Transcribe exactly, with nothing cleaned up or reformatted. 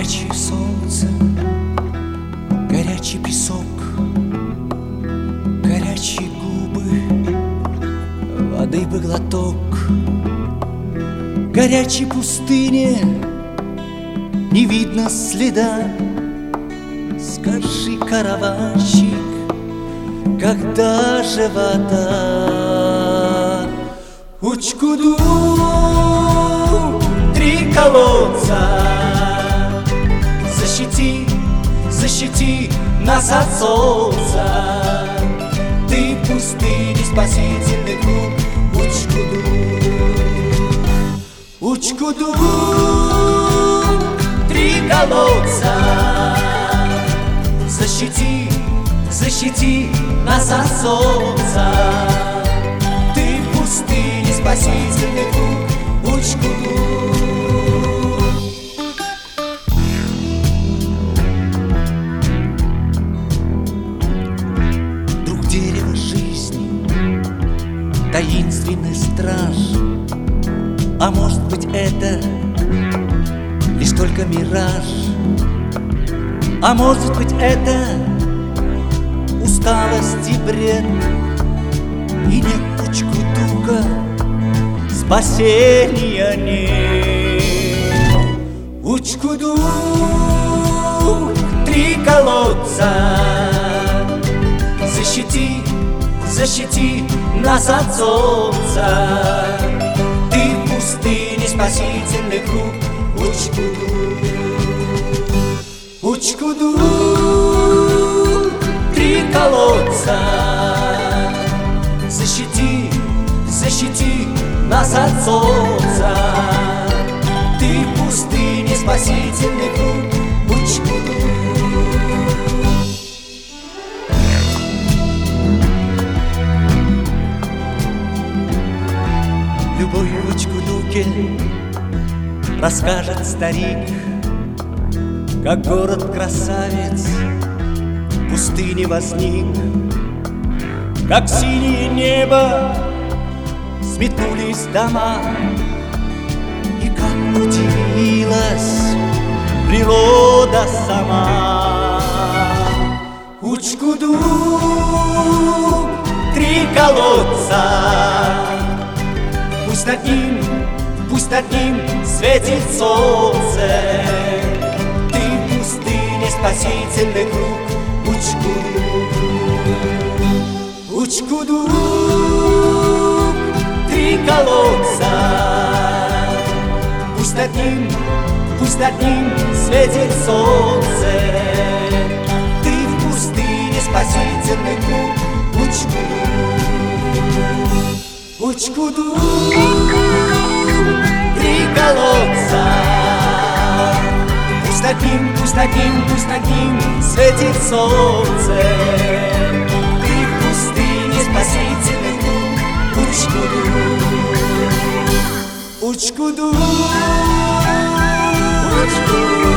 Горячее солнце, горячий песок, горячие губы, воды бы глоток. Горячей пустыне не видно следа. Скажи, караванщик, когда же вода? Учкуду, три колодца, защити, защити нас от солнца. Ты пустыни, спасительный круг. Учкуду, Учкуду, три колодца, защити, защити нас от солнца. Ты в пустыне, спасительный круг. Учкуду. Друг дерева жизни, таинственный страж. А может быть, это лишь только мираж? А может быть, это усталость и бред? И нет Учкудука, спасения нет. Учкуду, три колодца, защити, защити нас от солнца. Ты в пустыне, спасительный круг. Учкуду, Учкуду, три колодца, защити, защити нас от солнца. Ты в пустыне, спасительный круг. Учкуду. Любовь в Учкудуке расскажет старик, как город-красавец в пустыне возник, как синее небо сметнулись дома, и как удивилась природа сама. Учкуду, три колодца, пусть над ним, пусть над ним светит солнце. Ты в пустыне, спасительный круг. Учкуду, Учкуду, три колодца, пусть над ним, пусть над ним светит солнце. Ты в пустыне, спасительный круг. Учкуду, Учкуду, три колодца, пусть над ним, пусть над ним, пусть над ним светит солнце. Ты в пустыне, спасительный круг. Учкуду, Учкуду, Учкуду.